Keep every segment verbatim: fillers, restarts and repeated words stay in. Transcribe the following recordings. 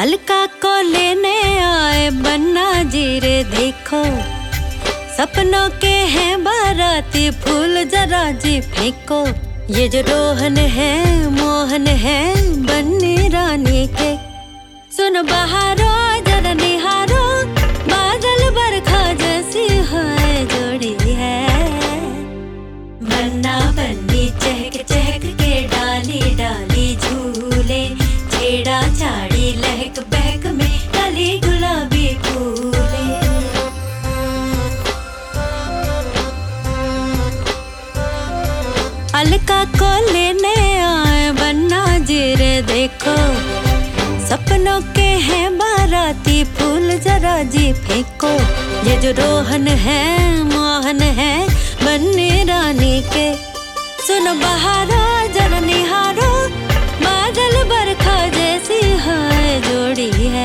अलका को लेने आए बन्ना जी रे देखो, सपनों के हैं बाराती फूल जरा जी फेंको। ये जो रोहन है मोहन है बन्नी रानी के, सुन बहारो जरा निहारो, बादल बरखा जैसी है जोड़ी है। बन्ना बन्नी चहक चहक के डाली डाली झूले, छेड़ा छाड़ी लहक बहक में कली गुलाबी फूले। अलका को लेने आए बन्ना जी रे देखो, सपनों के हैं बाराती फूल जरा जी फेंको। ये जो रोहन है मोहन है बन्नी रानी के, सुनो बहारो जरा निहारो, बादल बरखा जैसी है जोड़ी है।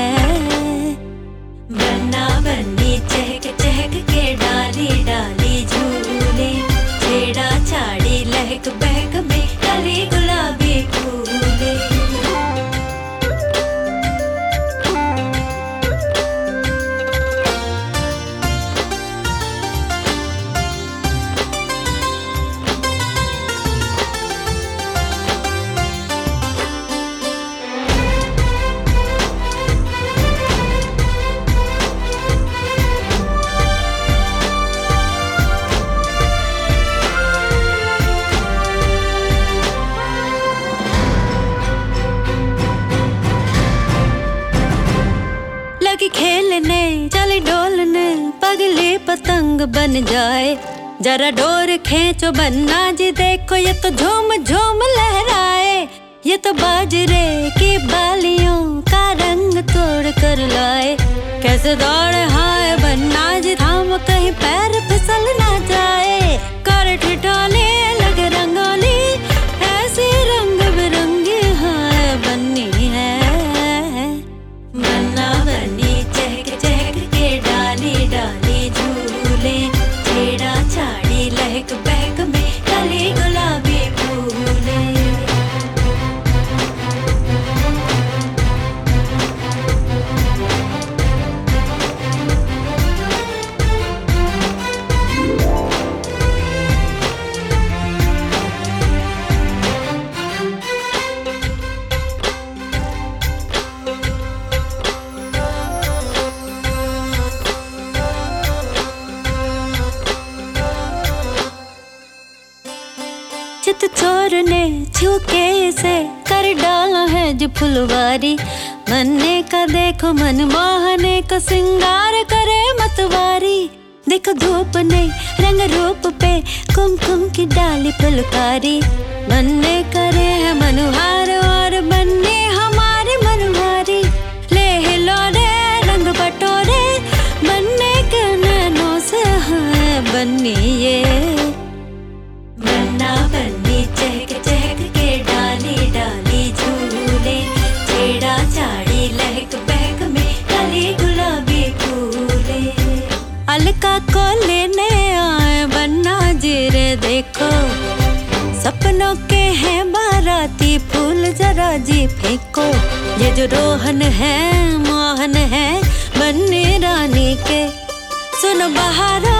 बन्ना बन्नी चहक चहक के डाली डाली झूले, छेड़ा छाड़ी लहक बहक में कली गुलाबी फूले। लगी खेलने चली डोलने, पगली पतंग बन जाए, जरा डोर खींचो बन्ना जी देखो, ये तो झूम झूम लहराए। ये तो बाजरे की बालियों का रंग तोड़ कर लाए, कैसे दौड़े हाय बन्ना जी थाम कहीं पैर फिसल ना जाए। कर ठिठोले लगे रंगोली, ऐसी रंग बिरंगी हाय बन्नी है। बन्ना बन्नी चहक चहक के डाली डाली झूले, छेड़ा छाड़ी लहक बहक में कली गुलाबी फूले। चित चोर ने छुके से कर डाला है जो फुलवारी, बनने का देखो मन मोहने का सिंगार करे मतवारी। देखो धूप ने रंग रूप पे कुमकुम की डाली फुलकारी, बनने करे है मनुहार और बनने हमारे मनवारी। ले हिलो रे रंग बटोरे, बनने के नैनों से है बन्नी ये। बन्ना बन्नी चहक चहक के डाली डाली झूले, छेड़ा छाड़ी लहक बहक में कली गुलाबी फूले। अलका को लेने आए बन्ना जी रे देखो, सपनों के हैं बाराती फूल जरा जी फेंको। ये जो रोहन है मोहन है बन्नी रानी के, सुनो बहारो